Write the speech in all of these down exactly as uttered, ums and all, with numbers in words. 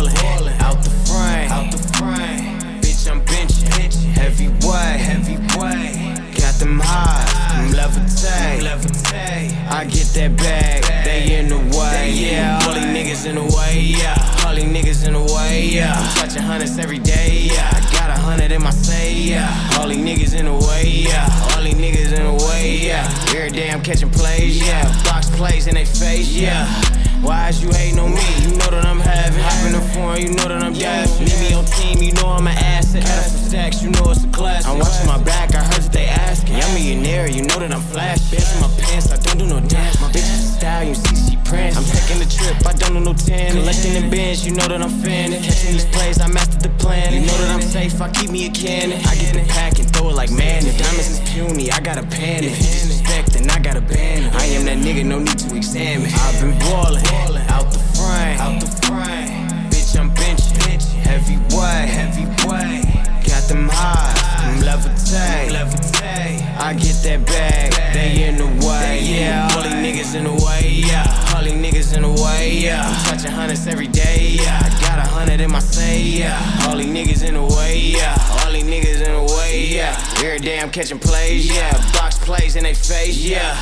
ballin', out the frame, out the frame. Bitch, I'm benching, heavyweight, heavyweight. Got them highs, them levitate. I get that bag, they in the way, yeah. All these niggas in the way, yeah. All these niggas in the way, yeah. I'm touching hundreds every day, yeah. I got a hundred in my say, yeah. All these niggas in the way, yeah. All these niggas in the way, yeah. Every day I'm catching plays, yeah. Box plays in they face, yeah. Why is you hating on me? You know that I'm having. Hop in the foreign, you know that I'm dashing. Need me on team, you know I'm an asset. Got some stacks, you know it's a class. I'm watching my back, I heard that they asking. I'm a millionaire, you know that I'm flashing. Bands in my pants, I don't do no dance. My bitch is a style, you see she prance. I'm taking the trip, I don't do no tan. Collecting the bins, you know that I'm fanning. Catching these plays, I mastered the plan. You know that I'm safe, I keep me a cannon. I get the pack and throw it like man. If diamonds is puny, I got a panic. If he disrespect, then I got a ban. I am that nigga, no need to examine. I've been ballin', out the frame, out the frame. Bitch, I'm benching, heavyweight, heavyweight. Got them highs, them levitate. I get that bag, they in the way, yeah. All these niggas in the way, yeah. All these niggas in the way, yeah. I'm touching hundreds every day, yeah. I got a hundred in my say, yeah. All these niggas in the way, yeah. All these niggas in the way, yeah. Every day I'm catching plays, yeah. Box plays in they face, yeah.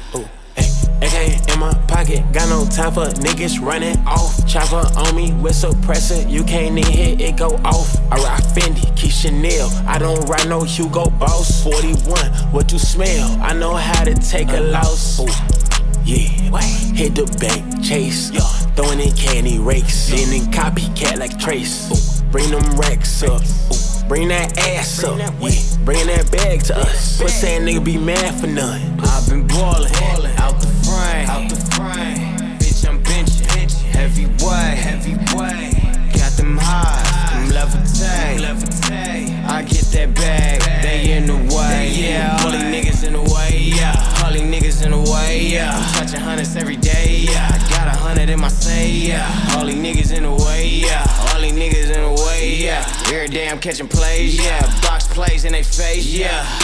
A K in my pocket, got no time for niggas running off. Chopper on me with suppressor, you can't even hit it, go off. I rock Fendi, Key Chanel, I don't ride no Hugo Boss. forty-one, what you smell? I know how to take a loss. Ooh. Yeah, wait. Hit the bank, chase, yeah. Throwing in candy rakes, then in copycat like Trace. Ooh. Bring them racks up, ooh. Bring that ass up, yeah. Bring that bag to us. Pussy ass nigga be mad for none. I've been ballin', out the frame, out the frame. Bitch, I'm benching, heavyweight, heavyweight. Got them highs, them levitate. I get that bag, they in the way, yeah. All these niggas in the way, yeah. All these niggas in the way, yeah. I'm touching hundreds every day, yeah. I got a hundred in my say, yeah. All these niggas in the way, yeah. All these niggas in the way, yeah. Every day I'm catching plays, yeah. Box plays in they face, yeah.